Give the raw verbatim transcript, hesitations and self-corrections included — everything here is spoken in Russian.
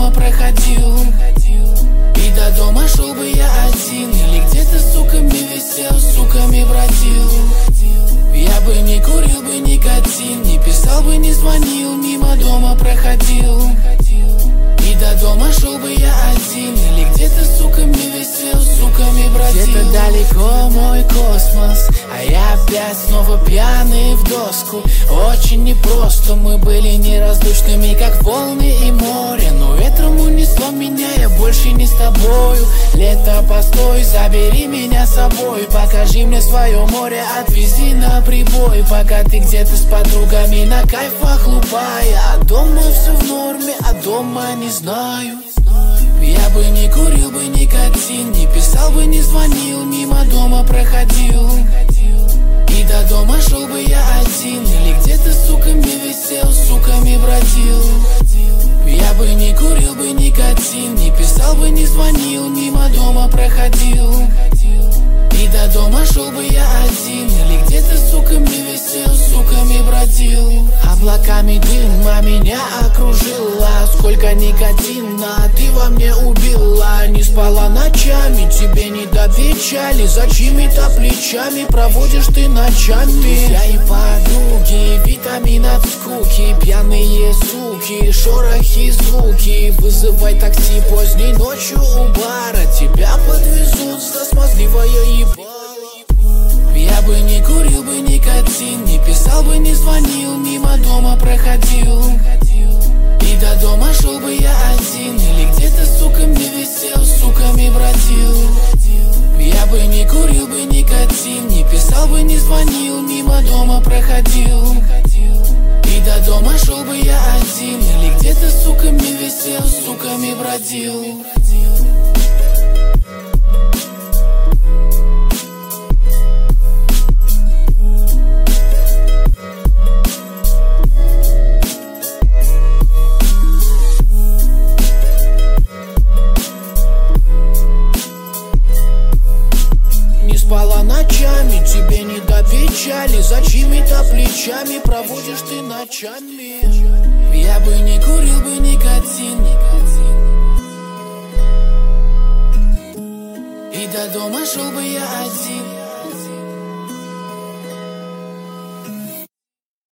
дома проходил, и до дома шел бы я один, или где-то с суками висел, с суками бродил. Я бы не курил бы никотин, не писал бы, не звонил, мимо дома проходил, и до дома шел бы я один, или где-то с суками висел, с суками бродил. Где-то далеко мой космос, а я опять снова пьяный в доску. Очень непросто, мы были неразлучными, как волны и море, но ветром унесло меня, я больше не с тобою. Лето, постой, забери меня с собой, покажи мне свое море, отвези на прибой. Пока ты где-то с подругами на кайфах лупая, а дома все в норме, а дома не знаю. Я бы не курил бы никотин, не писал бы, не звонил, мимо дома проходил, и до дома шел бы я один, или где-то с суками висел, с суками бродил. Я бы не курил бы никотин, не писал бы, не звонил, мимо дома проходил, и до дома шел бы я один, или где-то с суками висел, с суками бродил. Облаками дыма меня окружила, сколько никотина ты во мне убила. Не спала ночами, тебе не до печали, за чьими-то плечами проводишь ты ночами. Друзья и подруги, витамин от скуки, пьяные суки, шорохи, звуки. Вызывай такси поздней ночью у бара, тебя подвезут за смазливое ебало. Я бы не курил бы никотин, не писал бы, не звонил, мимо дома проходил, и до дома шел бы я один, или где-то с суками висел, с суками бродил. Я бы не курил бы никотин, не писал бы, не звонил, мимо дома проходил, и до дома шел бы я один, или где-то с суками висел, с суками бродил. Спала ночами, тебе не до печали, за чьими-то плечами проводишь ты ночами. Я бы не курил бы никотин, и до дома шел бы я один.